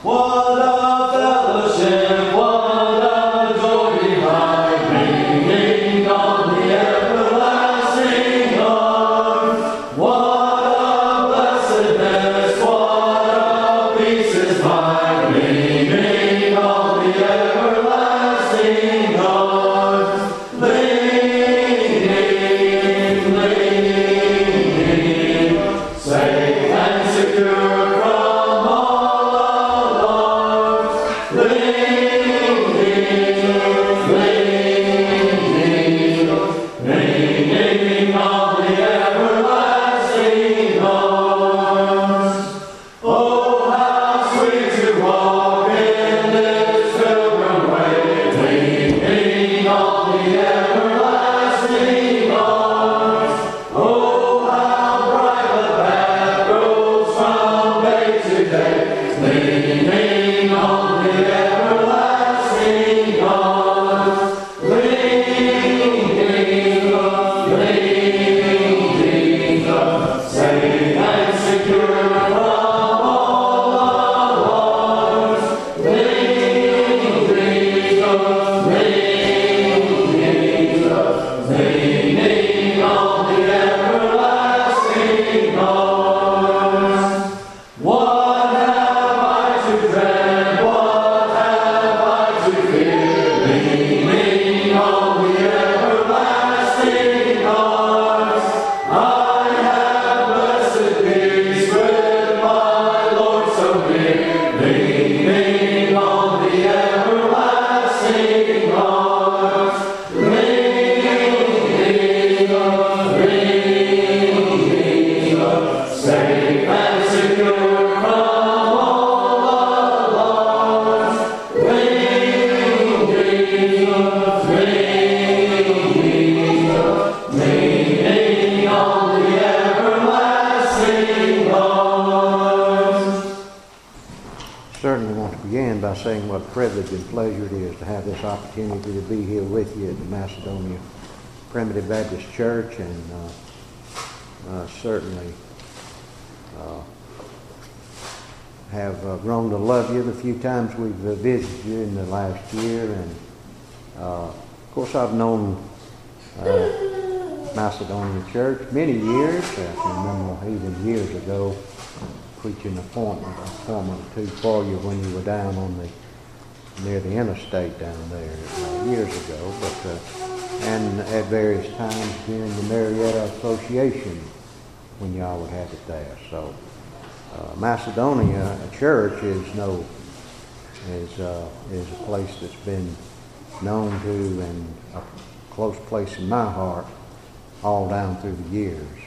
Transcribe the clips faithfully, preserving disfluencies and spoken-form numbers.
What a fellowship, what a joy divine, leaning on the everlasting arm. What a blessedness, what a peace is mine, leaning on the everlasting arm. Leaning, leaning, safe and secure from all alarms. Leaning, leaning, leaning on the everlasting arms. Oh, how sweet to walk in this pilgrim way, leaning on the everlasting arms. Oh, how bright the path grows from day to day, leaning on the everlasting arms. Leaning, leaning, safe and secure from all alarms. Leaning, leaning, leaning on the everlasting arms. What have I to dread? What have I to fear? Leaning on the everlasting arms. I have blessed peace with my Lord so near. Leaning on the everlasting arms. Leaning, leaning, safe and secure from all alarms. Leaning, leaning, leaning on the everlasting arms. Certainly want to begin by saying what a privilege and pleasure it is to have this opportunity to be here with you at the Macedonia Primitive Baptist Church, and uh, uh, certainly uh, have uh, grown to love you the few times we've uh, visited you in the last year. And uh, of course, I've known uh, Macedonia Church many years. I can remember even years ago preaching appointment, appointment or two for you when you were down on the near the interstate down there uh, years ago. But uh, and at various times during the Marietta Association when y'all would have it there. So uh, Macedonia Church is no is uh, is a place that's been known to and a close place in my heart all down through the years.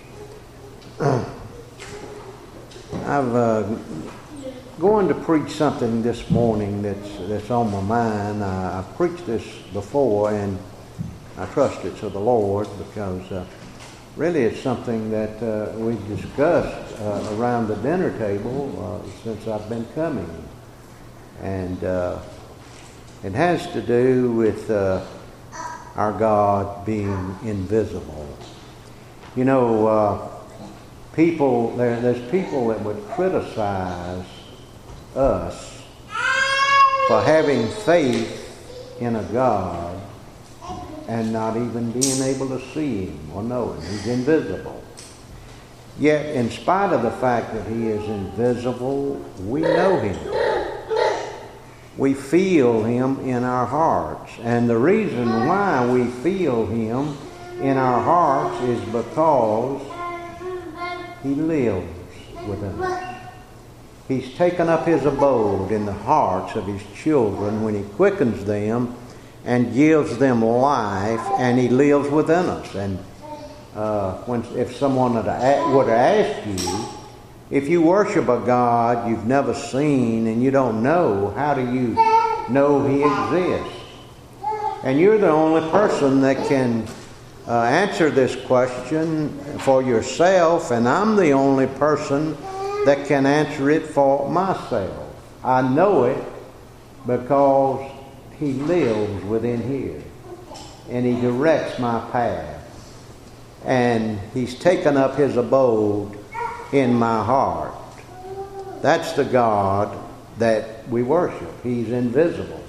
I've uh, going to preach something this morning that's that's on my mind. I, I've preached this before, and I trust it's of the Lord, because uh, really it's something that uh, we've discussed uh, around the dinner table uh, since I've been coming, and uh, it has to do with uh, our God being invisible. You know, uh, people there, there's people that would criticize us for having faith in a God and not even being able to see Him or know Him. He's invisible. Yet, in spite of the fact that He is invisible, we know Him. We feel Him in our hearts. And the reason why we feel Him in our hearts is because He lives within us. He's taken up His abode in the hearts of His children when He quickens them and gives them life, and He lives within us. And uh, when if someone would have asked you, if you worship a God you've never seen and you don't know, how do you know He exists? And you're the only person that can uh, answer this question for yourself, and I'm the only person that can answer it for myself. I know it because He lives within here, and He directs my path, and He's taken up His abode in my heart. That's the God that we worship. He's invisible.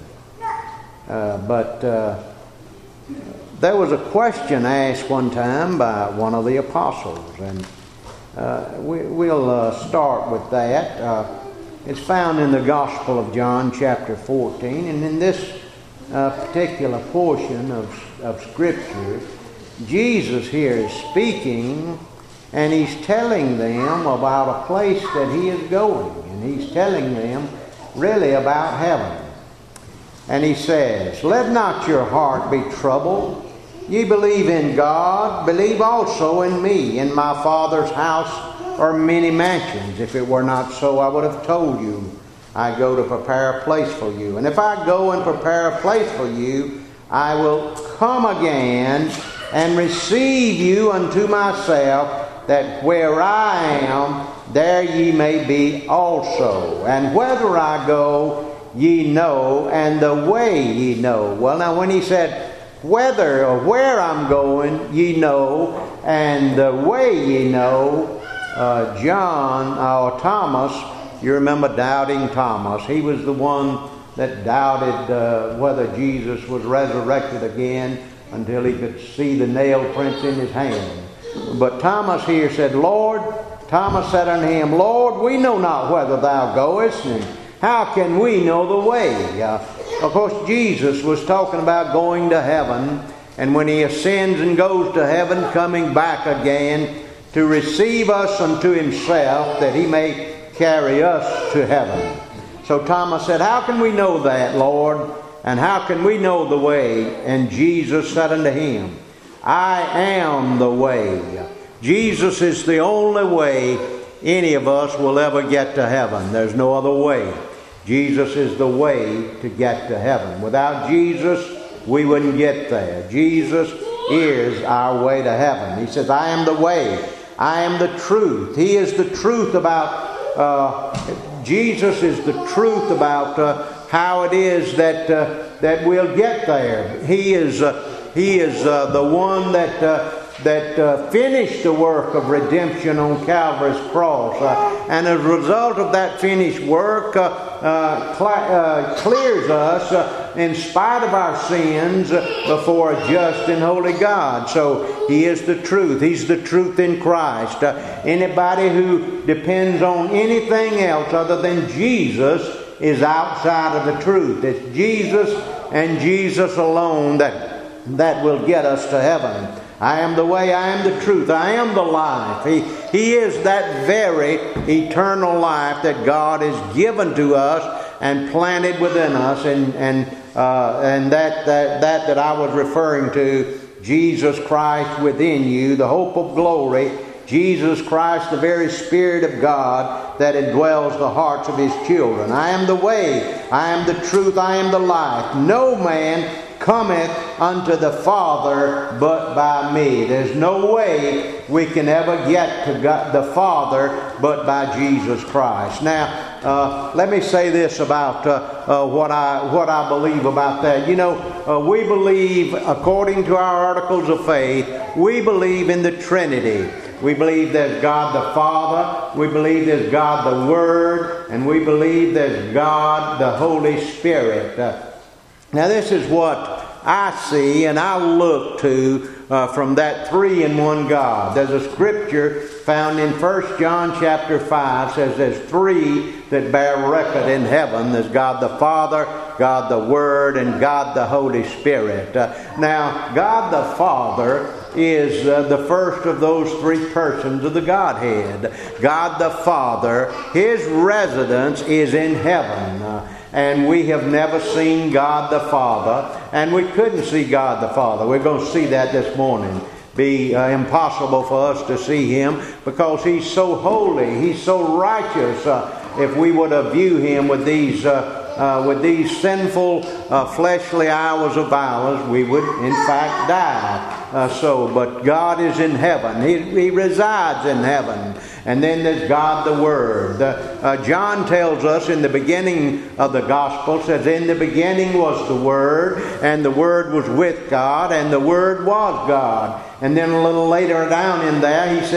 Uh, but uh, there was a question asked one time by one of the apostles, and uh, we, we'll uh, start with that. Uh, it's found in the Gospel of John, chapter fourteen, and in this uh, particular portion of, of Scripture, Jesus here is speaking, and he's telling them about a place that he is going, and he's telling them really about heaven. And he says, "Let not your heart be troubled. Ye believe in God, believe also in me. In my Father's house are many mansions. If it were not so, I would have told you. I go to prepare a place for you. And if I go and prepare a place for you, I will come again and receive you unto myself, that where I am, there ye may be also. And whither I go, ye know, and the way ye know." Well, now when he said whether or where I'm going, ye know, and the way ye know, uh, John or Thomas, you remember doubting Thomas. He was the one that doubted uh, whether Jesus was resurrected again until he could see the nail prints in his hand. But Thomas here said, "Lord," Thomas said unto him, "Lord, we know not whither thou goest, and how can we know the way?" Uh, of course, Jesus was talking about going to heaven, and when he ascends and goes to heaven, coming back again to receive us unto himself, that he may carry us to heaven. So Thomas said, "How can we know that, Lord? And how can we know the way?" And Jesus said unto him, "I am the way." Jesus is the only way any of us will ever get to heaven. There's no other way. Jesus is the way to get to heaven. Without Jesus, we wouldn't get there. Jesus is our way to heaven. He says, "I am the way. I am the truth." He is the truth about, uh, Jesus is the truth about uh, how it is that uh, that we'll get there. He is uh, He is uh, the one that uh, that uh, finished the work of redemption on Calvary's cross. Uh, and as a result of that finished work, uh, uh, cl- uh, clears us uh, in spite of our sins uh, before a just and holy God. So He is the truth. He's the truth in Christ. Uh, anybody who depends on anything else other than Jesus is outside of the truth. It's Jesus and Jesus alone that, that will get us to heaven. I am the way, I am the truth, I am the life. He, he is that very eternal life that God has given to us and planted within us. And and uh, and that, that, that that I was referring to, Jesus Christ within you, the hope of glory. Jesus Christ, the very Spirit of God that indwells the hearts of His children. I am the way, I am the truth, I am the life. No man cometh unto the Father but by me. There's no way we can ever get to God, the Father, but by Jesus Christ. Now, uh, let me say this about uh, uh, what I what I believe about that. You know, uh, we believe, according to our articles of faith, we believe in the Trinity. We believe there's God the Father, we believe there's God the Word, and we believe there's God the Holy Spirit. Uh, Now this is what I see and I look to uh, from that three-in-one God. There's a scripture found in First John chapter five, says there's three that bear record in heaven. There's God the Father, God the Word, and God the Holy Spirit. Uh, now, God the Father is uh, the first of those three persons of the Godhead. God the Father, His residence is in heaven. Uh, And we have never seen God the Father, and we couldn't see God the Father. We're going to see that this morning. Be uh, impossible for us to see Him because He's so holy, He's so righteous. Uh, if we were to view Him with these uh, uh, with these sinful uh, fleshly hours of ours, we would in fact die. Uh, so, but God is in heaven. He, he resides in heaven. And then there's God the Word. The, uh, John tells us in the beginning of the Gospel, says, "In the beginning was the Word, and the Word was with God, and the Word was God." And then a little later down in there, he says,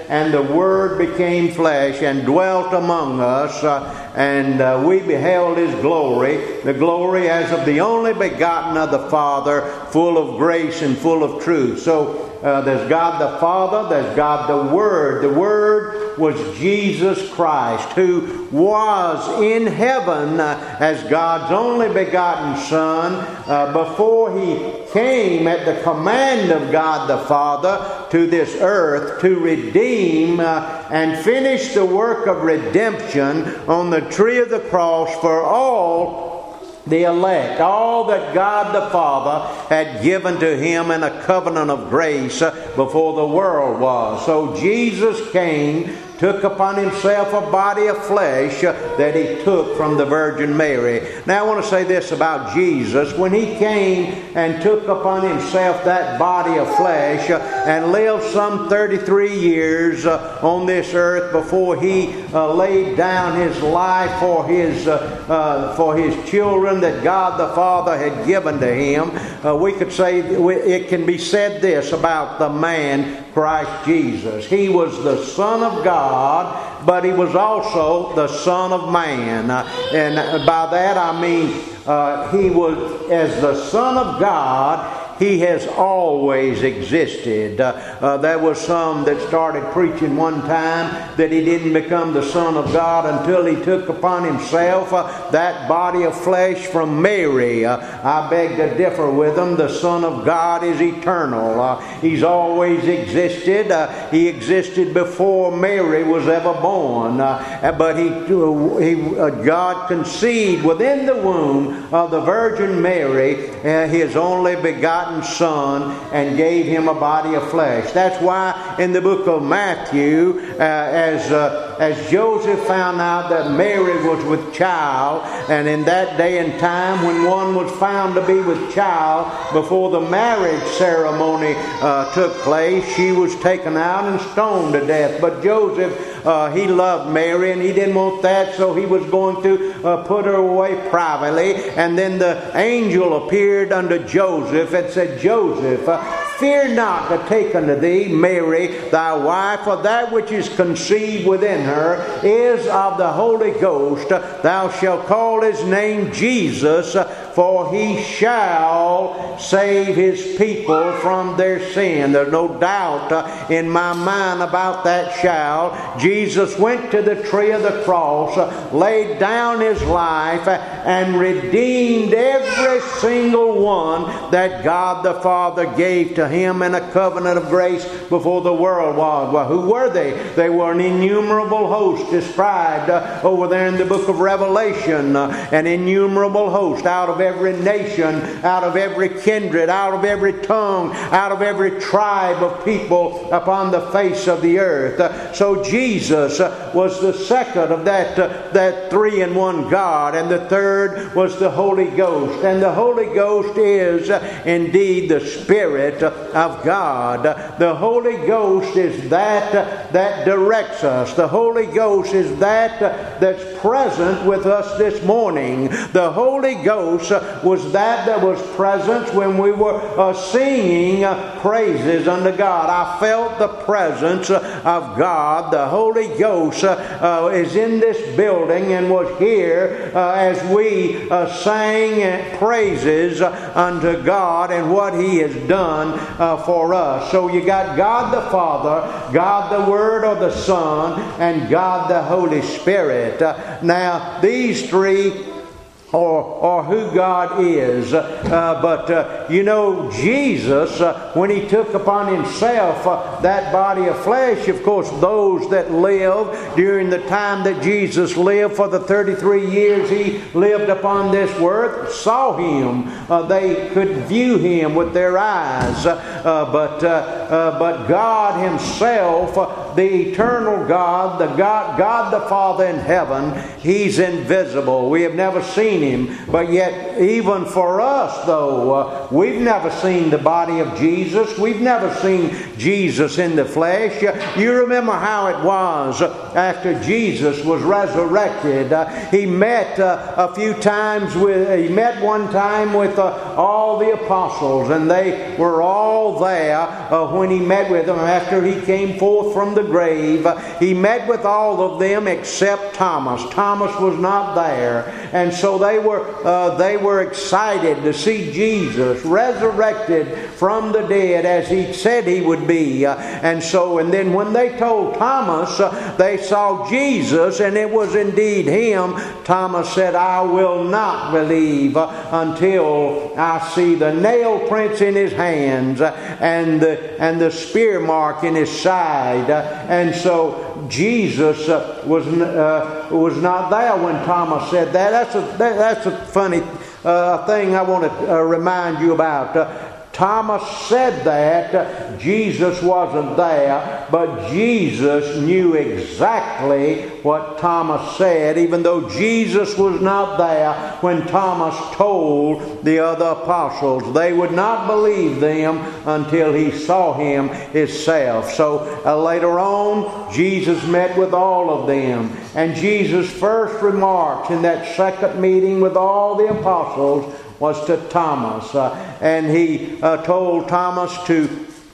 "And the Word became flesh and dwelt among us, uh, and uh, we beheld His glory, the glory as of the only begotten of the Father, full of grace and full of truth." So uh, there's God the Father, there's God the Word. The Word was Jesus Christ, who was in heaven uh, as God's only begotten Son uh, before He came at the command of God the Father to this earth to redeem uh, and finish the work of redemption on the tree of the cross for all the elect, all that God the Father had given to Him in a covenant of grace before the world was. So Jesus came, took upon Himself a body of flesh that He took from the Virgin Mary. Now I want to say this about Jesus. When He came and took upon Himself that body of flesh and lived some thirty-three years on this earth before He uh, laid down His life for His, uh, uh, for His children that God the Father had given to Him, uh, we could say, it can be said this about the man Christ Jesus. He was the Son of God, but He was also the Son of Man. Uh, and by that I mean uh, He was, as the Son of God, He has always existed. Uh, uh, there was some that started preaching one time that He didn't become the Son of God until He took upon Himself uh, that body of flesh from Mary. Uh, I beg to differ with them. The Son of God is eternal. Uh, he's always existed. Uh, he existed before Mary was ever born. Uh, but he, he, uh, God conceived within the womb of the Virgin Mary uh, His only begotten Son and gave Him a body of flesh. That's why in the book of Matthew, uh, as uh, as Joseph found out that Mary was with child, and in that day and time when one was found to be with child before the marriage ceremony uh, took place, she was taken out and stoned to death. But Joseph, Uh, he loved Mary and he didn't want that, so he was going to uh, put her away privately. And then the angel appeared unto Joseph and said, "Joseph, uh, fear not to take unto thee Mary thy wife, for that which is conceived within her is of the Holy Ghost. Thou shalt call His name Jesus, for He shall save His people from their sin." There's no doubt uh, in my mind about that shall. Jesus went to the tree of the cross, uh, laid down His life, uh, and redeemed every single one that God the Father gave to Him in a covenant of grace before the world was. Well, who were they? They were an innumerable host described uh, over there in the book of Revelation. Uh, an innumerable host out of every nation, out of every kindred, out of every tongue, out of every tribe of people upon the face of the earth. Uh, so Jesus uh, was the second of that, uh, that three in one God, and the third was the Holy Ghost. And the Holy Ghost is uh, indeed the Spirit uh, of God. Uh, the Holy Ghost is that uh, that directs us. The Holy Ghost is that uh, that's present with us this morning. The Holy Ghost uh, was that that was present when we were uh, singing uh, praises unto God. I felt the presence uh, of God. The Holy Ghost uh, uh, is in this building and was here uh, as we uh, sang praises uh, unto God and what He has done uh, for us. So you got God the Father, God the Word or the Son, and God the Holy Spirit. Uh, now these three Or, or who God is. Uh, but, uh, you know, Jesus, uh, when He took upon Himself uh, that body of flesh, of course, those that lived during the time that Jesus lived for the thirty-three years He lived upon this earth, saw Him. Uh, they could view Him with their eyes. Uh, but, uh, uh, but God Himself, uh, the eternal God, the God, God the Father in heaven, He's invisible. We have never seen Him. But yet, even for us, though, uh, we've never seen the body of Jesus. We've never seen Jesus in the flesh. Uh, you remember how it was after Jesus was resurrected. Uh, he met uh, a few times with, he met one time with uh, all the apostles, and they were all there uh, when he met with them after he came forth from the grave, uh, he met with all of them except Thomas. Thomas was not there. And so they were, uh, they were excited to see Jesus resurrected from the dead as he said he would be. Uh, and so, and then when they told Thomas uh, they saw Jesus and it was indeed him, Thomas said, I will not believe uh, until I see the nail prints in his hands uh, and, the, and the spear mark in his side. Uh, and so Jesus uh, was, uh, was not there when Thomas said that. That's a, that, that's a funny uh, thing I want to uh, remind you about. Uh, Thomas said that Jesus wasn't there, but Jesus knew exactly what Thomas said, even though Jesus was not there when Thomas told the other apostles. They would not believe them until he saw him himself. So uh, later on, Jesus met with all of them. And Jesus' first remarks in that second meeting with all the apostles was to Thomas. Uh, and he uh, told Thomas to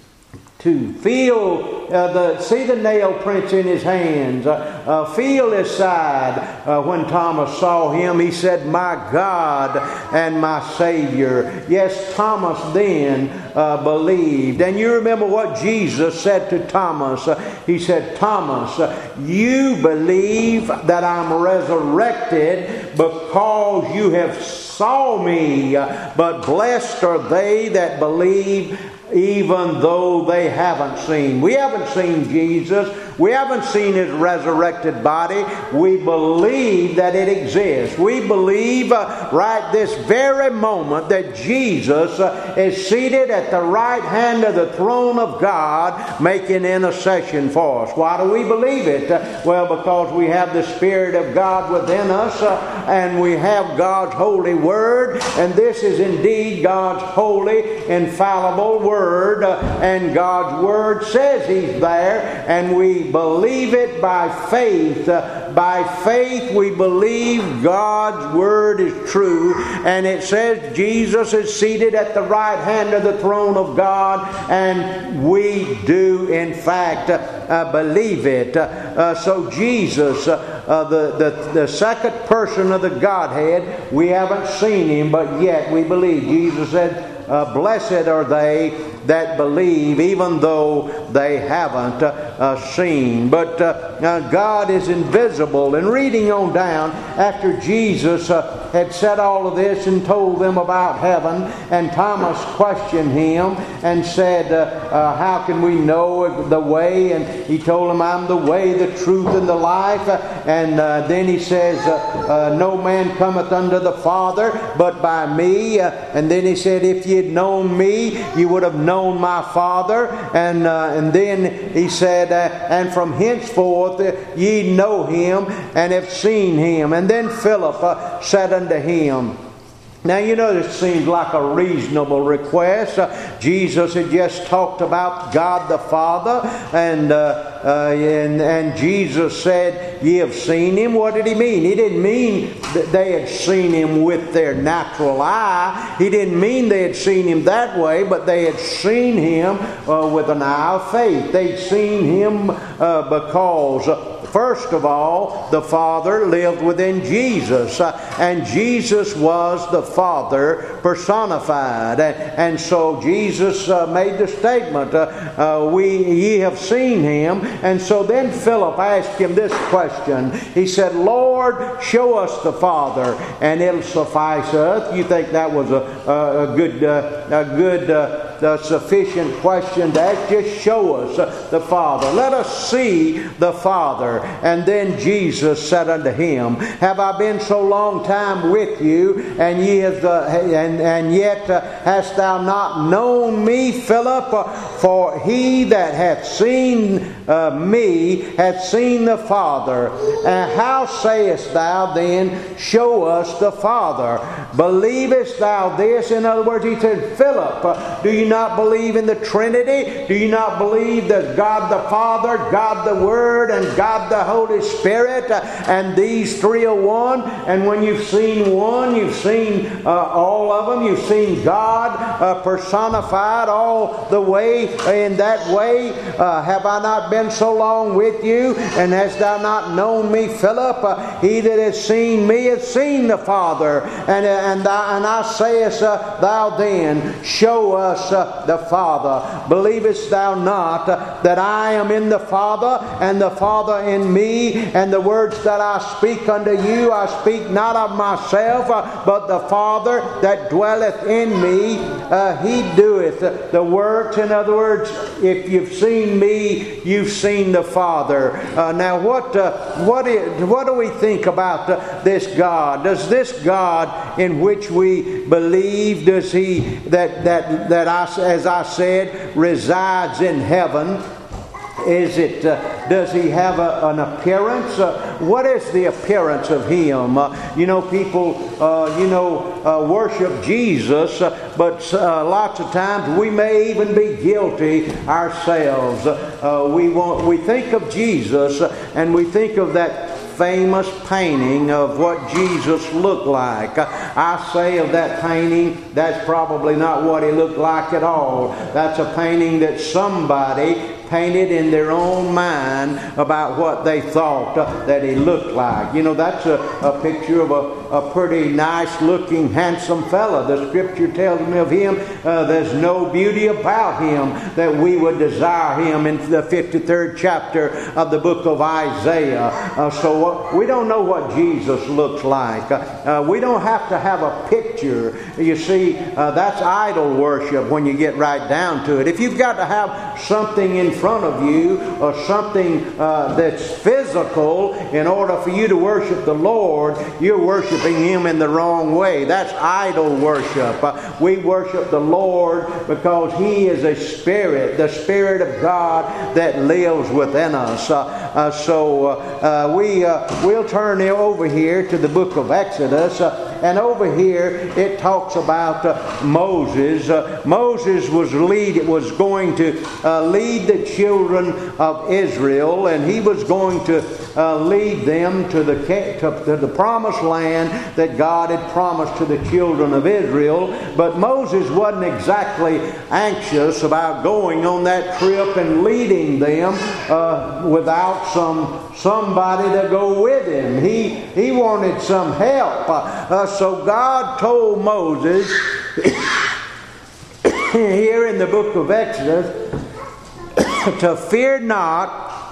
to feel uh, the see the nail prints in his hands, uh, uh, feel his side. Uh, when Thomas saw him, he said, "My God and my Savior." Yes, Thomas then uh, believed. And you remember what Jesus said to Thomas. Uh, he said, "Thomas, uh, you believe that I'm resurrected because you have saw me, uh, but blessed are they that believe even though they haven't seen." We haven't seen Jesus. We haven't seen His resurrected body. We believe that it exists. We believe uh, right this very moment that Jesus uh, is seated at the right hand of the throne of God making intercession for us. Why do we believe it? Uh, well, because we have the Spirit of God within us uh, and we have God's holy Word, and this is indeed God's holy, infallible Word, uh, and God's Word says He's there, and we believe it by faith. Uh, by faith we believe God's Word is true, and it says Jesus is seated at the right hand of the throne of God, and we do in fact uh, uh, believe it. Uh, uh, so Jesus, uh, uh, the, the, the second person of the Godhead, we haven't seen Him, but yet we believe. Jesus said, Uh, blessed are they that believe, even though they haven't uh, uh, seen. But uh, uh, God is invisible. And reading on down, after Jesus uh, had said all of this and told them about heaven, and Thomas questioned Him and said, uh, uh, how can we know the way? And He told him, I'm the way, the truth, and the life. Uh, and uh, then He says, uh, uh, no man cometh unto the Father but by me. Uh, and then He said, if ye had known me, you would have known my Father. And uh, and then He said, uh, and from henceforth uh, ye know Him and have seen Him. And then Philip uh, said unto Him. Now, you know, this seems like a reasonable request. Uh, Jesus had just talked about God the Father, and, uh, uh, and and Jesus said, ye have seen Him. What did He mean? He didn't mean that they had seen Him with their natural eye. He didn't mean they had seen Him that way, but they had seen Him uh, with an eye of faith. They'd seen Him uh, because... Uh, First of all, the Father lived within Jesus, uh, and Jesus was the Father personified. And, and so Jesus uh, made the statement, uh, uh, "We ye have seen Him." And so then Philip asked Him this question. He said, "Lord, show us the Father, and it'll suffice us." You think that was a, a, a good, uh, a good. Uh, The sufficient question to ask? Just show us the Father. Let us see the Father. And then Jesus said unto him, have I been so long time with you, and ye have, uh, and, and yet uh, hast thou not known me, Philip? For he that hath seen uh, me hath seen the Father. And how sayest thou then, show us the Father? Believest thou this? In other words, he said, Philip, uh, do you not believe in the Trinity? Do you not believe that God the Father, God the Word, and God the Holy Spirit, uh, and these three are one? And when you've seen one, you've seen uh, all of them. You've seen God uh, personified all the way in that way? Uh, have I not been so long with you, and hast thou not known me, Philip? Uh, he that has seen me has seen the Father. And, and, I, and I sayest uh, thou then, show us uh, the Father. Believest thou not uh, that I am in the Father, and the Father in me? And the words that I speak unto you, I speak not of myself, uh, but the Father that dwelleth in me, uh, He doeth the works. In other words, if you've seen me, you've seen the Father. Uh, now, what uh, what is, what do we think about uh, this God? Does this God in which we believe, does He that that that I, as I said, resides in heaven? Is it? Uh, does he have a, an appearance? Uh, what is the appearance of him? Uh, you know, people, uh, you know, uh, worship Jesus, uh, but uh, lots of times we may even be guilty ourselves. Uh, we want, we think of Jesus, uh, and we think of that famous painting of what Jesus looked like. I say of that painting, that's probably not what he looked like at all. That's a painting that somebody painted in their own mind about what they thought uh, that he looked like. You know, that's a, a picture of a, a pretty nice looking, handsome fella. The Scripture tells me of him, uh, there's no beauty about him that we would desire him, in the fifty-third chapter of the book of Isaiah. Uh, so uh, we don't know what Jesus looks like. Uh, uh, we don't have to have a picture. You see, uh, that's idol worship when you get right down to it. If you've got to have something in front of you, or something uh, that's physical, in order for you to worship the Lord, you're worshiping Him in the wrong way. That's idol worship. Uh, we worship the Lord because He is a Spirit, the Spirit of God that lives within us. Uh, uh, so uh, uh, we, uh, we'll turn over here to the book of Exodus. Uh, And over here it talks about uh, Moses. Uh, Moses was lead was going to uh, lead the children of Israel, and he was going to uh, lead them to the to, to the promised land that God had promised to the children of Israel. But Moses wasn't exactly anxious about going on that trip and leading them uh, without some somebody to go with him. He he wanted some help. Uh, uh, so God told Moses here in the book of Exodus to fear not,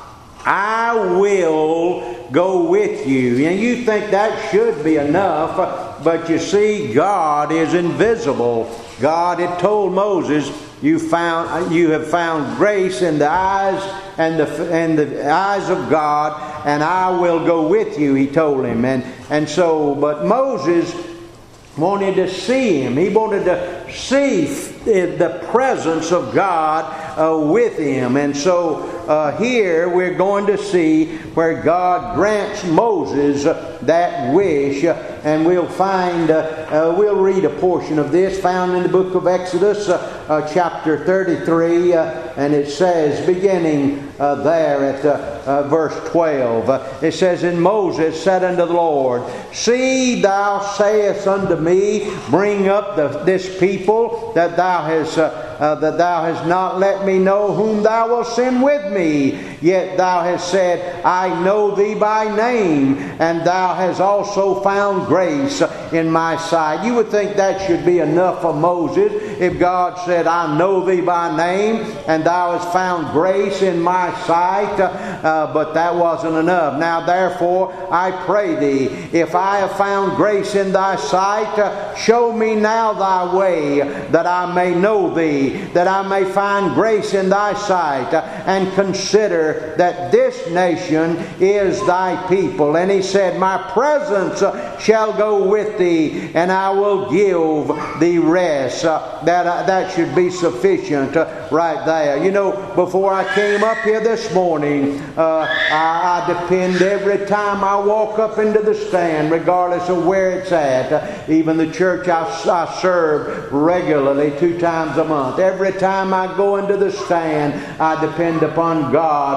I will go with you. And you think that should be enough, but you see, God is invisible. God had told Moses, You found, you have found grace in the eyes and the and the eyes of God, and I will go with you. He told him, and and so, but Moses wanted to see him. He wanted to see the presence of God uh, with him, and so uh, here we're going to see where God grants Moses uh, that wish. Uh, And we'll find, uh, uh, we'll read a portion of this found in the book of Exodus, uh, uh, chapter thirty-three, uh, and it says, beginning uh, there at uh, uh, verse twelve, uh, it says, And Moses said unto the Lord, See, thou sayest unto me, Bring up the, this people, that thou hast uh, uh, that thou hast not let me know whom thou wilt send with me. Yet thou hast said, I know thee by name, and thou hast also found grace in my sight. You would think that should be enough for Moses if God said, I know thee by name, and thou hast found grace in my sight. Uh, but that wasn't enough. Now therefore I pray thee, if I have found grace in thy sight, uh, show me now thy way, that I may know thee, that I may find grace in thy sight, uh, and consider that this nation is thy people. And he said, My presence uh, shall go with thee, and I will give thee rest. Uh, that uh, that should be sufficient uh, right there. You know, before I came up here this morning, uh, I, I depend every time I walk up into the stand, regardless of where it's at. Uh, even the church I, I serve regularly two times a month. Every time I go into the stand, I depend upon God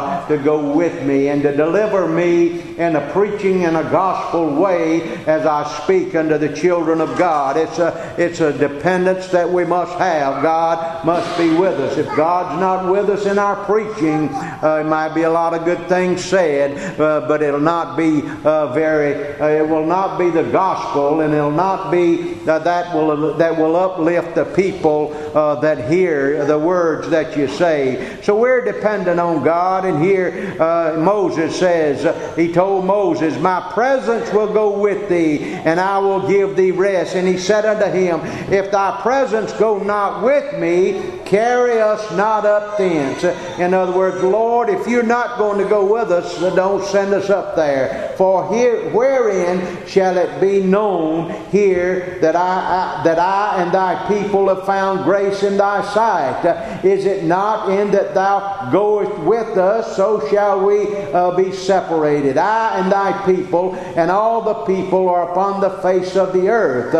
God to go with me and to deliver me in a preaching and a gospel way as I speak unto the children of God. It's a, it's a dependence that we must have. God must be with us. If God's not with us in our preaching, uh, it might be a lot of good things said, uh, but it'll not be uh, very, uh, it will not be the gospel, and it'll not be uh, that will that will uplift the people uh, that hear the words that you say. So we're dependent on God, and here uh, Moses says, uh, he told Moses, my presence will go with thee, and I will give thee rest. And he said unto him, if thy presence go not with me, carry us not up thence. In other words, Lord, if you're not going to go with us, don't send us up there. For here, wherein shall it be known here that I, I that I and thy people have found grace in thy sight? Is it not in that thou goest with us, so shall we uh, be separated? I and thy people, and all the people are upon the face of the earth.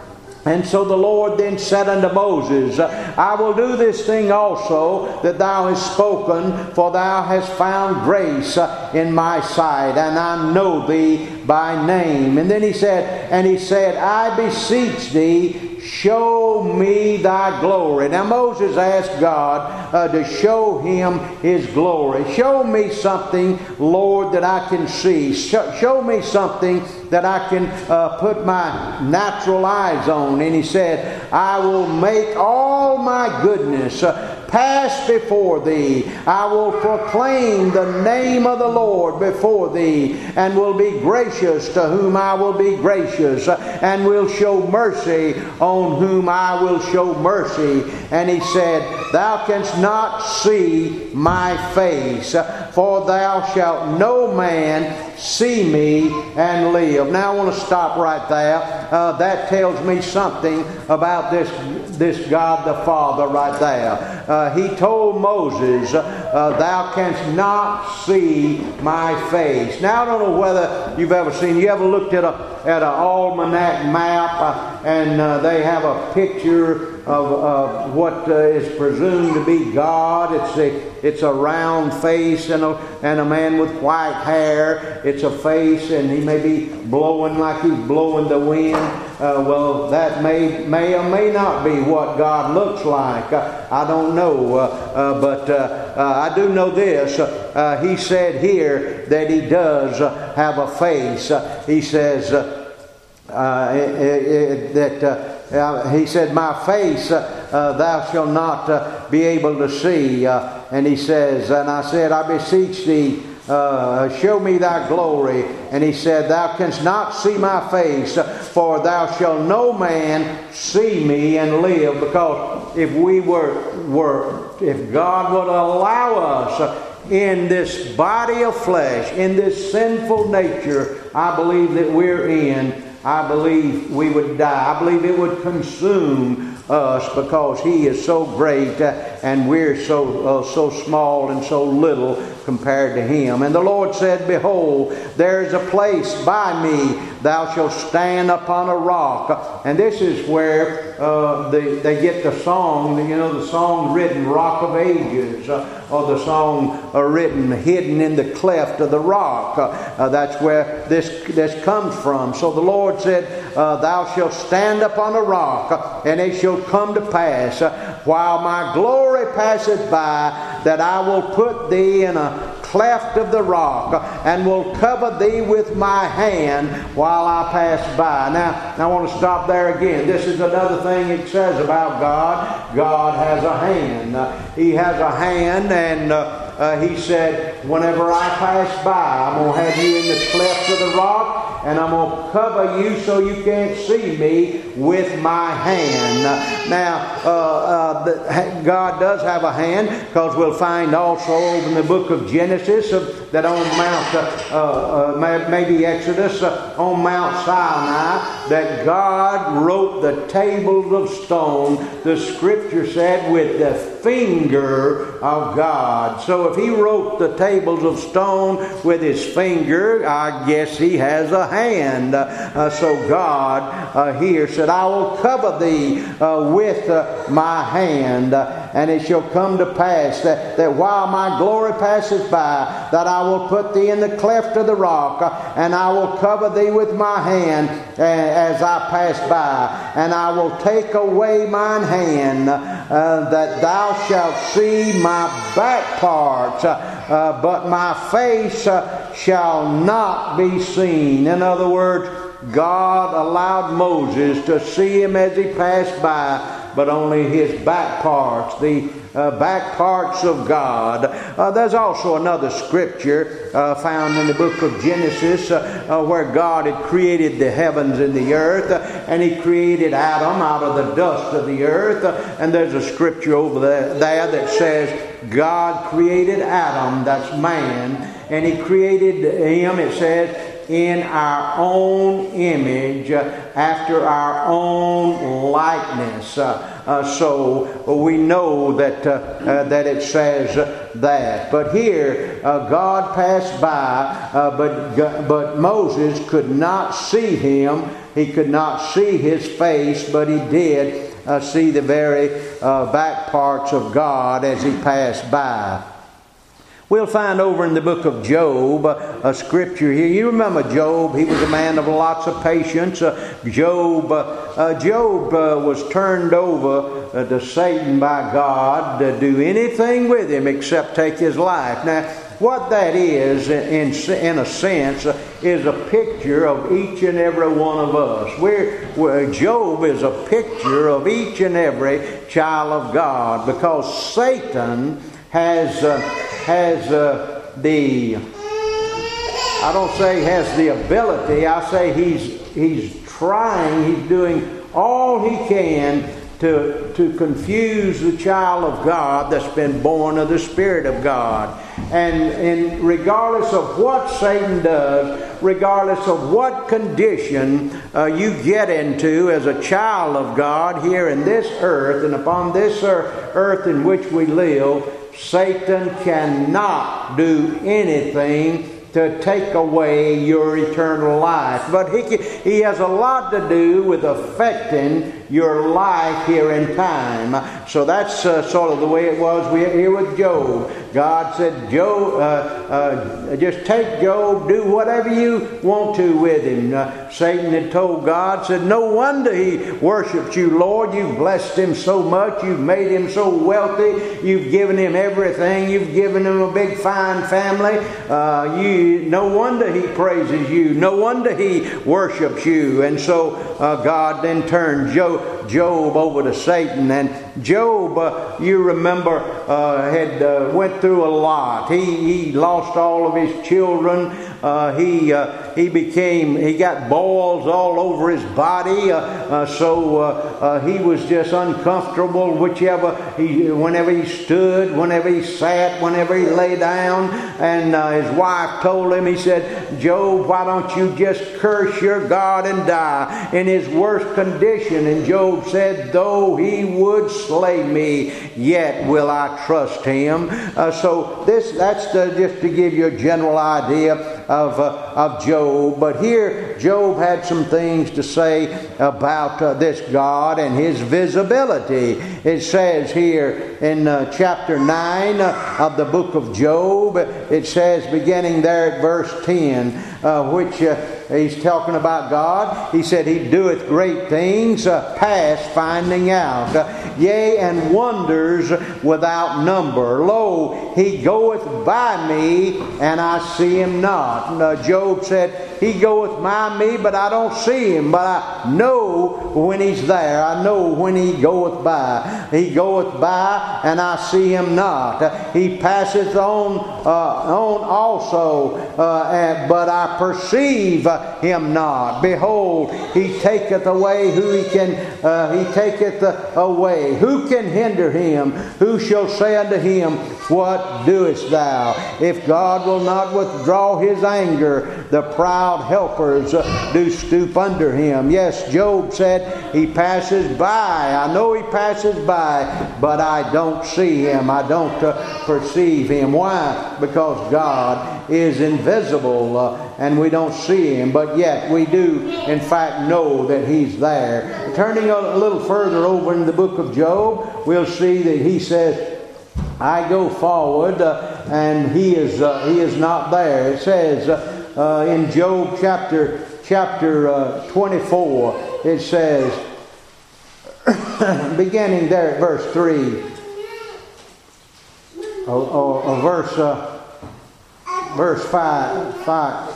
And so the Lord then said unto Moses, I will do this thing also that thou hast spoken, for thou hast found grace in my sight, and I know thee by name. And then he said, and he said, I beseech thee, show me thy glory. Now Moses asked God uh, to show him his glory. Show me something, Lord, that I can see. Show, show me something that I can uh, put my natural eyes on. And he said, I will make all my goodness uh, pass before thee. I will proclaim the name of the Lord before thee, and will be gracious to whom I will be gracious, and will show mercy on whom I will show mercy. And he said, thou canst not see my face, for thou shalt no man see me and live. Now I want to stop right there. Uh, that tells me something about this, this God the Father right there. Uh, he told Moses, uh, thou canst not see my face. Now I don't know whether you've ever seen, you ever looked at a at an almanac map uh, and uh, they have a picture of uh, what uh, is presumed to be God. It's a, it's a round face and a, and a man with white hair. It's a face, and he may be blowing like he's blowing the wind. Uh, well, that may may or may not be what God looks like. Uh, I don't know, uh, uh, but uh, uh, I do know this. Uh, he said here that he does uh, have a face. Uh, he says uh, uh, it, it, that. Uh, Uh, he said, my face uh, uh, thou shalt not uh, be able to see. Uh, and he says, and I said, I beseech thee, uh, show me thy glory. And he said, thou canst not see my face, for thou shalt no man see me and live. Because if we were, were if God would allow us in this body of flesh, in this sinful nature, I believe that we're in, I believe we would die. I believe it would consume us, because He is so great uh, and we're so uh, so small and so little compared to Him. And the Lord said, behold, there is a place by me, thou shalt stand upon a rock. And this is where uh, they, they get the song, you know, the song written Rock of Ages, uh, or the song uh, written Hidden in the Cleft of the Rock. Uh, uh, that's where this, this comes from. So the Lord said, uh, thou shalt stand upon a rock, and it shall come to pass, uh, while my glory passeth by, that I will put thee in a cleft of the rock, and will cover thee with my hand while I pass by. Now, I want to stop there again. This is another thing it says about God. God has a hand. Uh, he has a hand, and uh, uh, He said, whenever I pass by, I'm going to have you in the cleft of the rock, and I'm going to cover you so you can't see me with my hand. Now, uh, uh, the, God does have a hand, because we'll find also over in the book of Genesis uh, that on Mount, uh, uh, maybe Exodus, uh, on Mount Sinai, that God wrote the tables of stone, the Scripture said, with the finger of God. So if He wrote the tables of stone with His finger, I guess He has a hand. Uh, so God uh, here said, I will cover thee uh, with uh, my hand. Uh, and it shall come to pass that, that while my glory passes by, that I will put thee in the cleft of the rock, uh, and I will cover thee with my hand uh, as I pass by, and I will take away mine hand, uh, that thou shalt see my back parts, uh, uh, but my face uh, shall not be seen. In other words, God allowed Moses to see him as he passed by, but only his back parts, the uh, back parts of God. Uh, there's also another scripture uh, found in the book of Genesis uh, uh, where God had created the heavens and the earth, uh, and He created Adam out of the dust of the earth. Uh, and there's a scripture over there, there that says God created Adam, that's man, and He created him, it says, in our own image, uh, after our own likeness. Uh, uh, so we know that uh, uh, that it says that. But here, uh, God passed by, uh, but but Moses could not see him. He could not see his face, but he did uh, see the very uh, back parts of God as he passed by. We'll find over in the book of Job uh, a scripture here. You remember Job? He was a man of lots of patience. Uh, Job, uh, uh, Job uh, was turned over uh, to Satan by God to do anything with him except take his life. Now, what that is, in in a sense, uh, is a picture of each and every one of us. We're, we're, Job is a picture of each and every child of God, because Satan has uh, has uh, the, I don't say has the ability, I say he's he's trying, he's doing all he can to to confuse the child of God that's been born of the Spirit of God. And, and regardless of what Satan does, regardless of what condition uh, you get into as a child of God here in this earth and upon this earth in which we live, Satan cannot do anything to take away your eternal life. But he, he has a lot to do with affecting your life here in time. So that's uh, sort of the way it was here with Job. God said, Job, uh, uh, just take Job, do whatever you want to with him. Uh, Satan had told God, said, no wonder he worships you, Lord. You've blessed him so much. You've made him so wealthy. You've given him everything. You've given him a big fine family. Uh, you, no wonder he praises you. No wonder he worships you. And so uh, God then turned Job, Job over to Satan. And Job, uh, you remember, uh, had uh, went through a lot. He he lost all of his children. Uh, he uh, he became he got boils all over his body. Uh, uh, so uh, uh, he was just uncomfortable. Whichever he, whenever he stood, whenever he sat, whenever he lay down. And uh, his wife told him, he said, Job, why don't you just curse your God and die? In his worst condition. And Job said, though he would slay me, yet will I trust him. Uh, so this that's the, just to give you a general idea of uh, of Job. But here Job had some things to say about uh, this God and his visibility. It says here in uh, chapter nine uh, of the book of Job, it says, beginning there at verse ten, uh, which uh, he's talking about God. He said, He doeth great things uh, past finding out, uh, yea, and wonders without number. Lo, He goeth by me, and I see Him not. And, uh, Job said, He goeth by me, but I don't see Him. But I know when He's there. I know when He goeth by. He goeth by, and I see Him not. Uh, he passeth on, uh, on also, uh, and, but I perceive Him not. Behold, He taketh away who He can, uh, He taketh away. Who can hinder Him? Who shall say unto Him, what doest thou? If God will not withdraw His anger, The proud helpers uh, do stoop under him. Yes, Job said, he passes by. I know he passes by, but I don't see him. I don't uh, perceive him. Why? Because God is invisible uh, and we don't see him. But yet we do, in fact, know that he's there. Turning a little further over in the book of Job, we'll see that he says, I go forward uh, and he is uh, he is not there. It says uh, uh, in Job chapter chapter uh, twenty-four, it says, beginning there at verse three, or, or, or verse uh, verse five five.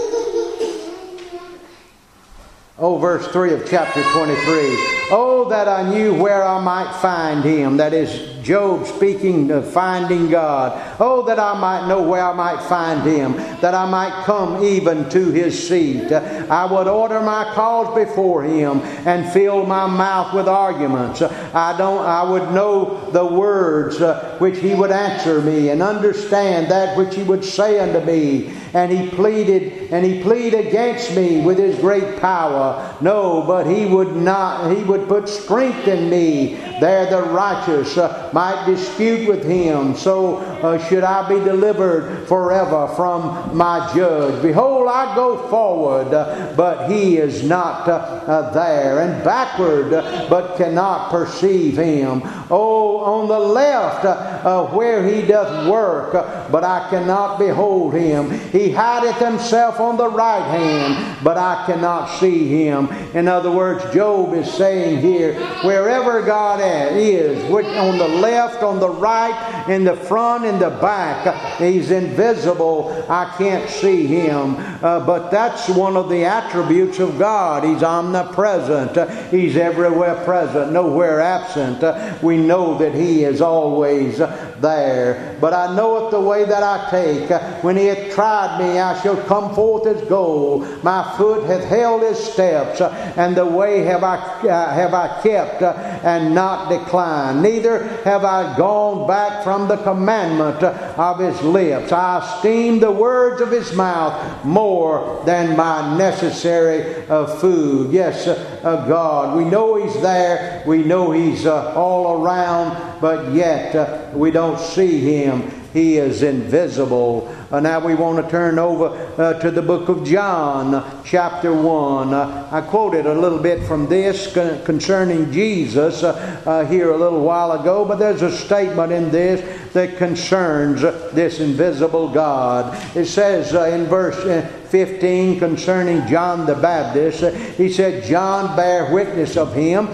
Oh, verse three of chapter twenty-three. Oh, that I knew where I might find him. That is Job speaking of finding God. Oh, that I might know where I might find him, that I might come even to his seat. I would order my cause before him and fill my mouth with arguments. I don't. I would know the words uh, which he would answer me, and understand that which he would say unto me. And he pleaded, and he pleaded against me with his great power. No, but he would not. He would put strength in me. There the righteous uh, might dispute with him. So uh, should I be delivered forever from my judge. Behold, I go forward, uh, but he is not uh, uh, there, and backward, uh, but cannot perceive him. Oh, on the left, uh, uh, where he doth work, uh, but I cannot behold him. He hideth himself on the right hand, but I cannot see him. In other words, Job is saying here, wherever God is, which on the left, on the right, in the front, in the back, he's invisible. I can't see him. Uh, but that's one of the attributes of God. He's omnipresent. Uh, he's everywhere present, nowhere absent. Uh, we know that he is always uh, there. But I know it the way that I take. Uh, when he hath tried me, I shall come forth as gold. My foot hath held his steps, uh, and the way have I uh, have I kept uh, and not declined. Neither have I gone back from the commandment uh, of his lips. I esteem the words of his mouth more than my necessary uh, food. Yes, uh, uh, God, we know he's there. We know he's uh, all around, but yet uh, we don't see him. He is invisible. Uh, now we want to turn over uh, to the book of John, chapter one. Uh, I quoted a little bit from this con- concerning Jesus uh, uh, here a little while ago, but there's a statement in this that concerns uh, this invisible God. It says uh, in verse uh, fifteen concerning John the Baptist, uh, he said, John bare witness of him,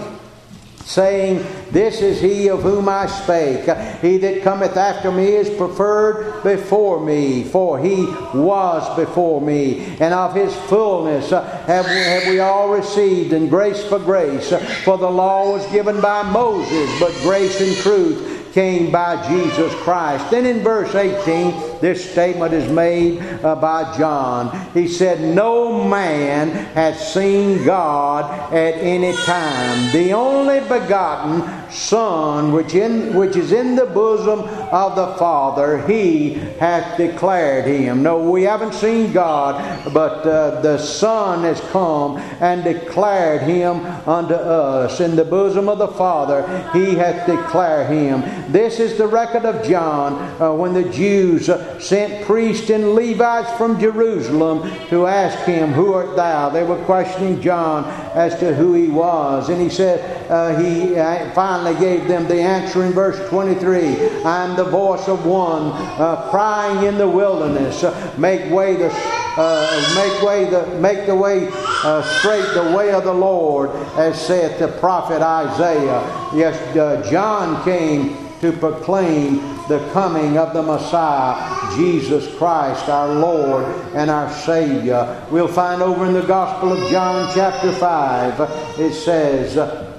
saying, This is he of whom I spake. He that cometh after me is preferred before me, for he was before me. And of his fullness have we, have we all received, and grace for grace. For the law was given by Moses, but grace and truth came by Jesus Christ. Then in verse eighteen, this statement is made uh, by John. He said, No man hath seen God at any time. The only begotten Son, which in which is in the bosom of the Father, He hath declared Him. No, we haven't seen God, but uh, the Son has come and declared Him unto us. In the bosom of the Father, He hath declared Him. This is the record of John uh, when the Jews uh, sent priests and Levites from Jerusalem to ask him, Who art thou? They were questioning John as to who he was. And he said, uh, he uh, finally gave them the answer in verse twenty-three. I am the voice of one uh, crying in the wilderness, uh, make way the uh, make way the make the way uh, straight the way of the Lord, as saith the prophet Isaiah. Yes, uh, John came to proclaim the coming of the Messiah, Jesus Christ, our Lord and our Savior. We'll find over in the Gospel of John chapter five, it says,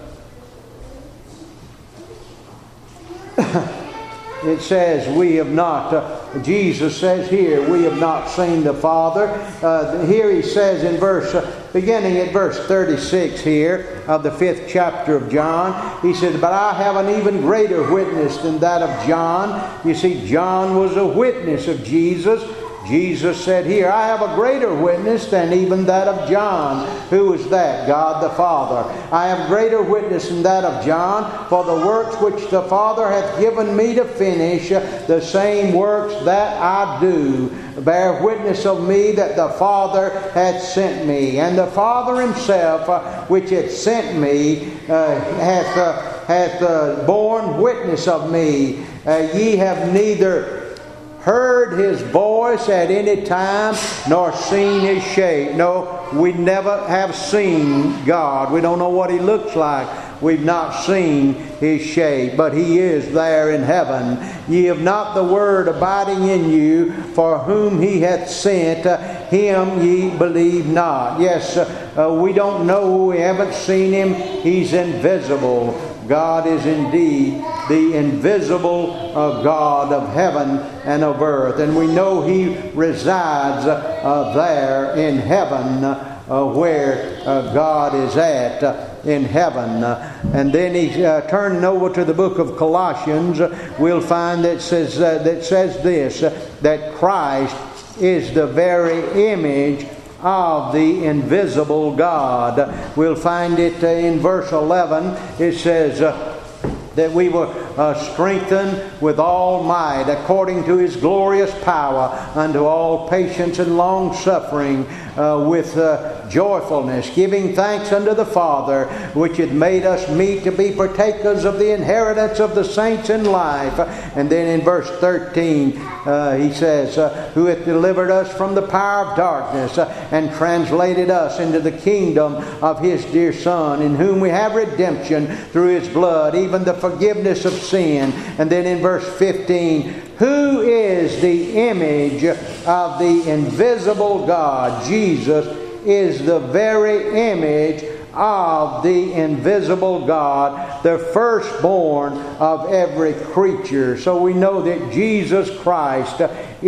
it says, we have not, uh, Jesus says here, we have not seen the Father. Uh, here he says in verse, uh, beginning at verse thirty-six here of the fifth chapter of John, he said, But I have an even greater witness than that of John. You see, John was a witness of Jesus. Jesus said here, I have a greater witness than even that of John. Who is that? God the Father. I have greater witness than that of John, for the works which the Father hath given me to finish, the same works that I do, bear witness of me that the Father hath sent me. And the Father himself, uh, which hath sent me, uh, hath, uh, hath uh, borne witness of me. Uh, ye have neither heard His voice at any time, nor seen His shape. No, we never have seen God. We don't know what He looks like. We've not seen His shape, but He is there in heaven. Ye have not the Word abiding in you, for whom He hath sent, uh, Him ye believe not. Yes, uh, uh, we don't know. We haven't seen Him. He's invisible. God is indeed the invisible uh, God of heaven and of earth. And we know He resides uh, there in heaven uh, where uh, God is at uh, in heaven. Uh, and then He's uh, turning over to the book of Colossians. Uh, we'll find that says, uh, that says this, uh, that Christ is the very image of the invisible God. We'll find it uh, in verse eleven. It says uh, that we were uh, strengthened with all might according to His glorious power unto all patience and long suffering uh, with uh, joyfulness, giving thanks unto the Father, which hath made us meet to be partakers of the inheritance of the saints in life. And then in verse thirteen uh, he says, uh, who hath delivered us from the power of darkness uh, and translated us into the kingdom of His dear Son, in whom we have redemption through His blood, even the forgiveness of sin. And then in verse fifteen, who is the image of the invisible God? Jesus is the very image of the invisible God, the firstborn of every creature. So we know that Jesus Christ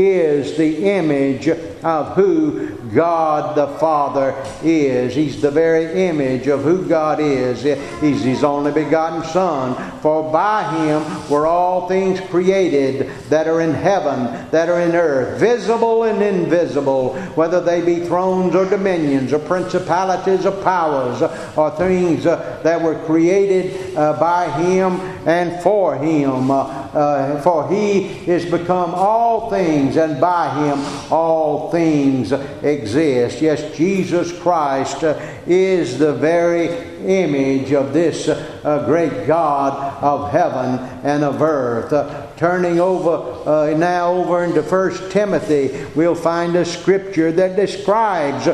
is the image of who God the Father is. He's the very image of who God is. He's His only begotten Son. For by Him were all things created that are in heaven, that are in earth, visible and invisible, whether they be thrones or dominions or principalities or powers or things uh, that were created uh, by Him and for Him. Uh, uh, for He is become all things, and by Him all things exist. Yes, Jesus Christ uh, is the very image of this uh, great God of heaven and of earth. Uh, turning over uh, now over into First Timothy, we'll find a scripture that describes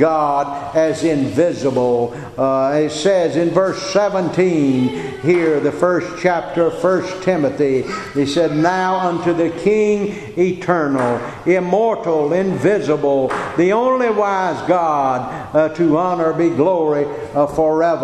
God as invisible. Uh, it says in verse seventeen here, the first chapter of First Timothy, he said, now unto the King eternal, immortal, invisible, the only wise God, uh, to honor be glory uh, forever.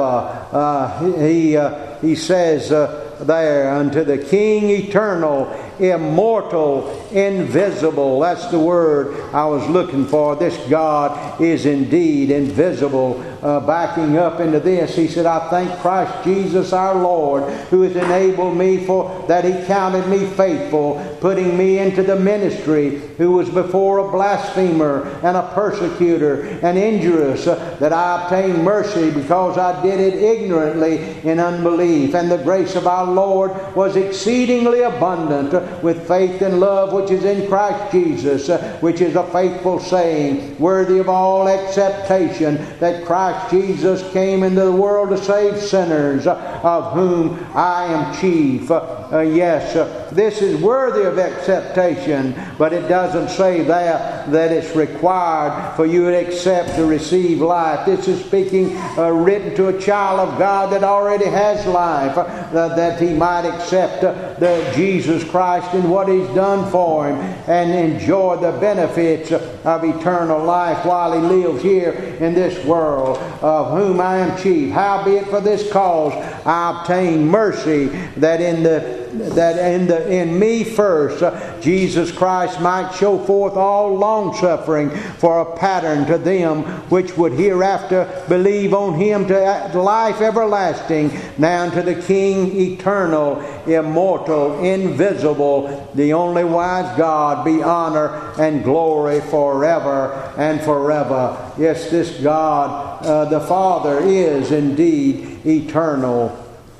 Uh, he, uh, he says uh, there, unto the King eternal, immortal, invisible. That's the word I was looking for. This God is indeed invisible. Uh, backing up into this, he said, I thank Christ Jesus our Lord, who has enabled me for that He counted me faithful, putting me into the ministry, who was before a blasphemer and a persecutor and injurious, uh, that I obtained mercy because I did it ignorantly in unbelief. And the grace of our Lord was exceedingly abundant uh, with faith and love which is in Christ Jesus, uh, which is a faithful saying, worthy of all acceptation, that Christ Jesus came into the world to save sinners, uh, of whom I am chief. Uh, uh, yes, uh, this is worthy of acceptation, but it doesn't say that that it's required for you to accept to receive life. This is speaking uh, written to a child of God that already has life, uh, that he might accept uh, the Jesus Christ and what He's done for him and enjoy the benefits of eternal life while he lives here in this world. of whom I am chief. Howbeit for this cause I obtain mercy, that in the that in the in me first uh, Jesus Christ might show forth all long suffering for a pattern to them which would hereafter believe on him to life everlasting. Now unto the King eternal, immortal, invisible, the only wise God, be honor and glory forever and forever. Yes, this God, uh, the Father, is indeed eternal.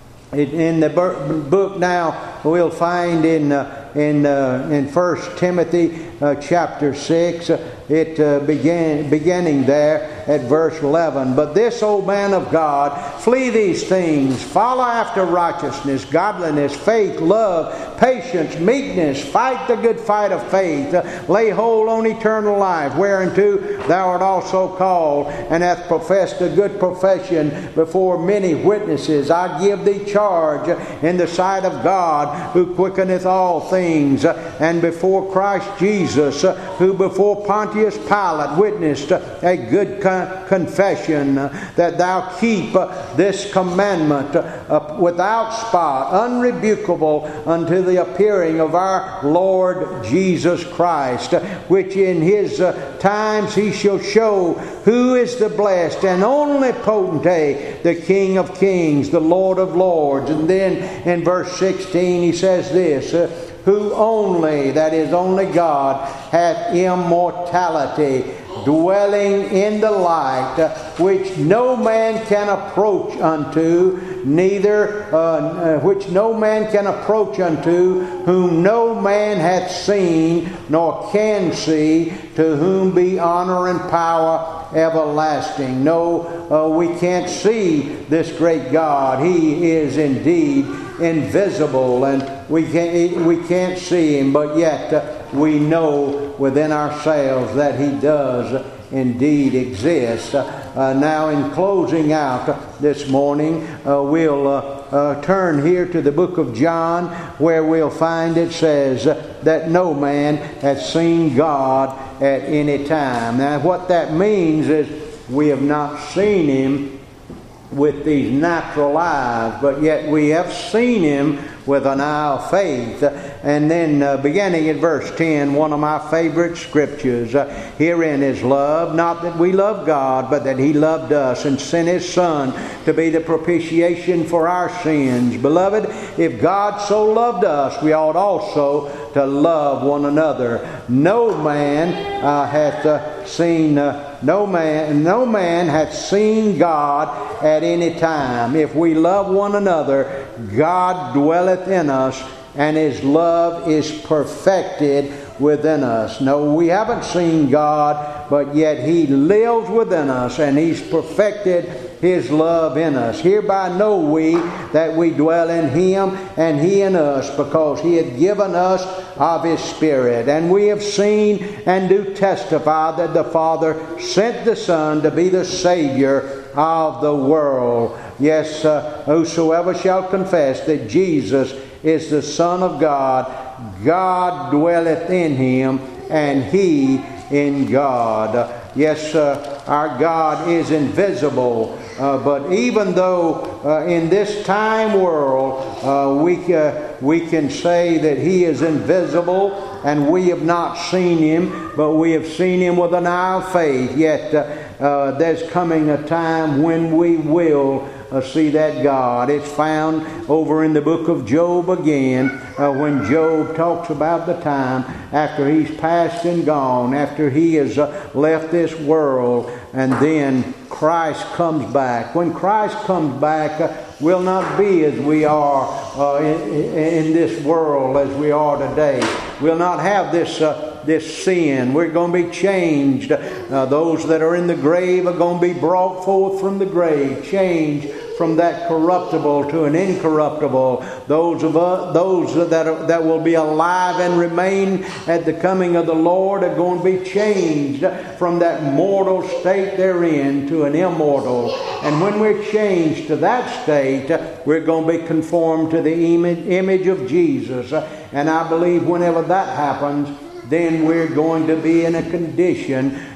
In the book now, we'll find in uh, in uh, in First Timothy uh, chapter six, uh, it uh, began beginning there at verse eleven. But this, O man of God, flee these things, follow after righteousness, godliness, faith, love, patience, meekness, fight the good fight of faith, uh, lay hold on eternal life, whereunto thou art also called, and hath professed a good profession before many witnesses. I give thee charge in the sight of God, who quickeneth all things, and before Christ Jesus, who before Pontius Pilate witnessed a good con- confession, that thou keep this commandment without spot, unrebukable, unto the appearing of our Lord Jesus Christ, which in his times he shall show who is the blessed and only potentate, the King of kings, the Lord of lords. And then in verse sixteen he says this, uh, who only, that is only God, hath immortality, dwelling in the light, uh, which no man can approach unto, neither uh, uh, which no man can approach unto, whom no man hath seen nor can see, to whom be honor and power everlasting. No, uh, we can't see this great God. He is indeed invisible, and we can't we can't see him, but yet uh, we know within ourselves that he does indeed exist. Uh, uh, now, in closing out this morning, uh, we'll uh, uh, turn here to the book of John, where we'll find it says uh, that no man hath seen God at any time. Now, what that means is we have not seen him with these natural eyes, but yet we have seen him with an eye of faith. And then uh, beginning at verse ten, one of my favorite scriptures, uh, herein is love, not that we love God, but that he loved us and sent his Son to be the propitiation for our sins. Beloved, if God so loved us, we ought also to love one another. No man uh, hath uh, seen uh, no man no man hath seen God at any time. If we love one another, God dwelleth in us, and his love is perfected within us. No, we haven't seen God, but yet he lives within us, and he's perfected his love in us. Hereby know we that we dwell in him, and he in us, because he had given us of his Spirit. And we have seen and do testify that the Father sent the Son to be the Savior of the world. Yes, uh, whosoever shall confess that Jesus is the Son of God, God dwelleth in him, and he in God. Uh, yes, uh, our God is invisible, uh, but even though uh, in this time world uh, we, uh, we can say that he is invisible and we have not seen him, but we have seen him with an eye of faith, yet uh, uh, there's coming a time when we will Uh, see that God. It's found over in the book of Job again, uh, when Job talks about the time after he's passed and gone, after he has uh, left this world, and then Christ comes back. When Christ comes back, uh, we'll not be as we are uh, in, in this world as we are today. We'll not have this uh, this sin. We're going to be changed. Uh, those that are in the grave are going to be brought forth from the grave, changed from that corruptible to an incorruptible. Those of us, those that are, that will be alive and remain at the coming of the Lord are going to be changed from that mortal state they're in to an immortal. And when we're changed to that state, we're going to be conformed to the image, image of Jesus. And I believe whenever that happens, then we're going to be in a condition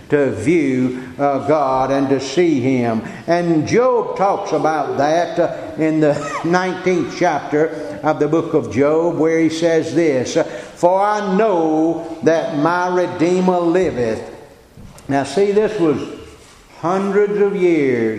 to view uh, God and to see Him. And Job talks about that uh, in the nineteenth chapter of the book of Job, where he says this, "For I know that my Redeemer liveth." Now see, this was hundreds of years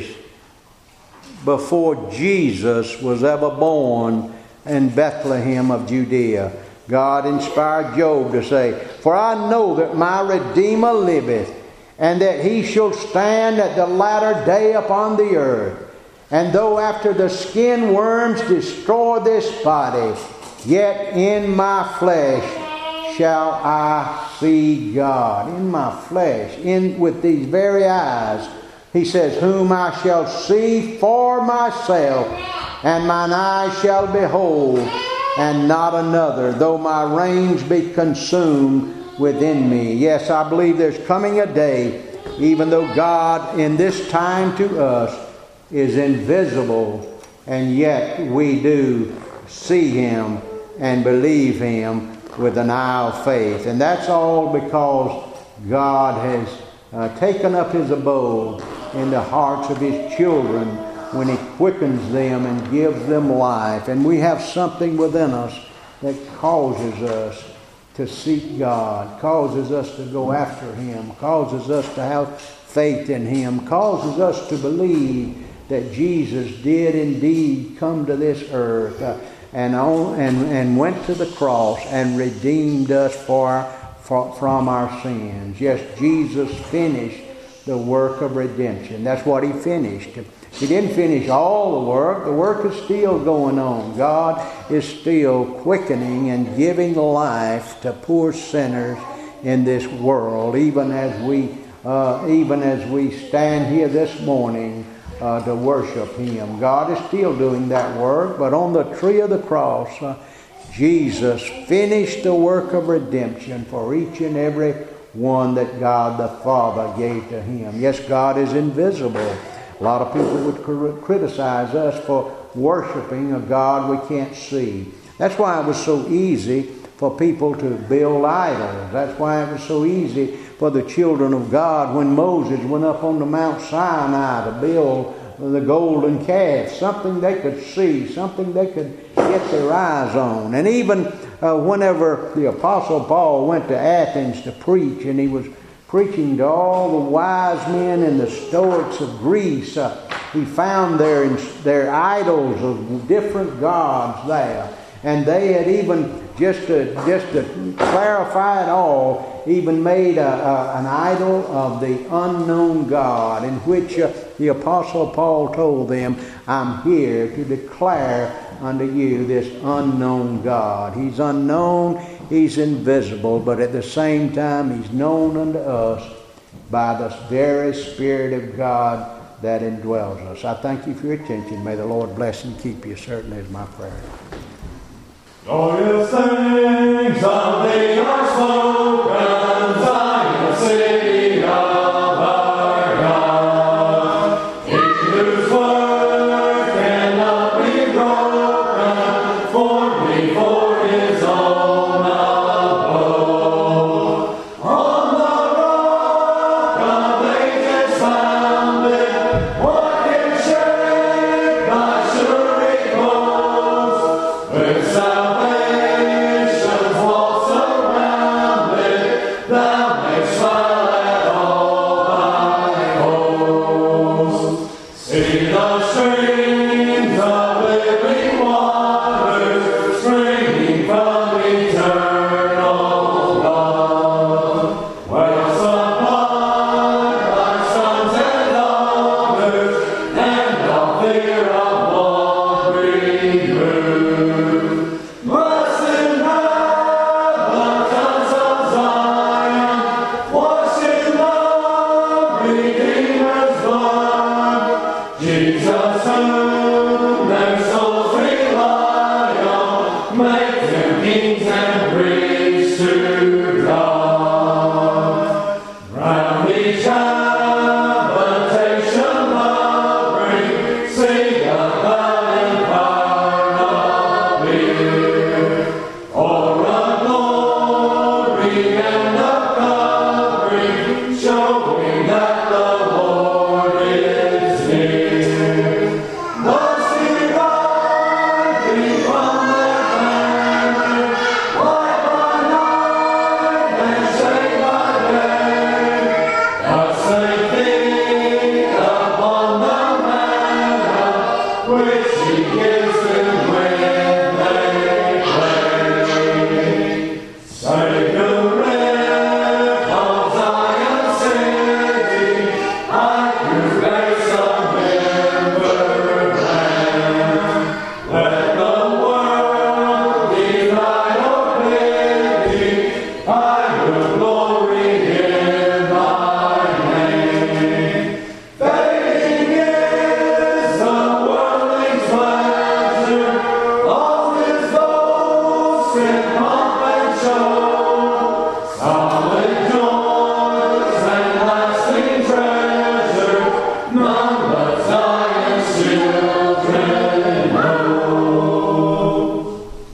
before Jesus was ever born in Bethlehem of Judea. God inspired Job to say, "For I know that my Redeemer liveth, and that He shall stand at the latter day upon the earth. And though after the skin worms destroy this body, yet in my flesh shall I see God." In my flesh, in with these very eyes, He says, "Whom I shall see for myself, and mine eyes shall behold, and not another, though my reins be consumed within me." Yes, I believe there's coming a day, even though God in this time to us is invisible, and yet we do see Him and believe Him with an eye of faith. And that's all because God has uh, taken up His abode in the hearts of His children when He quickens them and gives them life. And we have something within us that causes us to seek God, causes us to go after Him, causes us to have faith in Him, causes us to believe that Jesus did indeed come to this earth uh, and, on, and and went to the cross and redeemed us for, for from our sins. Yes, Jesus finished the work of redemption. That's what He finished. He didn't finish all the work. The work is still going on. God is still quickening and giving life to poor sinners in this world, even as we uh, even as we stand here this morning uh, to worship Him. God is still doing that work, but on the tree of the cross, uh, Jesus finished the work of redemption for each and every one that God the Father gave to Him. Yes, God is invisible. A lot of people would criticize us for worshiping a God we can't see. That's why it was so easy for people to build idols. That's why it was so easy for the children of God when Moses went up on the Mount Sinai to build the golden calf, something they could see, something they could get their eyes on. And even uh, whenever the Apostle Paul went to Athens to preach, and he was preaching to all the wise men and the Stoics of Greece, uh, he found their, their idols of different gods there. And they had even, just to, just to clarify it all, even made a, a, an idol of the unknown God, in which uh, the Apostle Paul told them, "I'm here to declare unto you this unknown God." He's unknown, He's invisible, but at the same time He's known unto us by the very Spirit of God that indwells us. I thank you for your attention. May the Lord bless and keep you, certainly is my prayer. Joyous things of thee are spoken.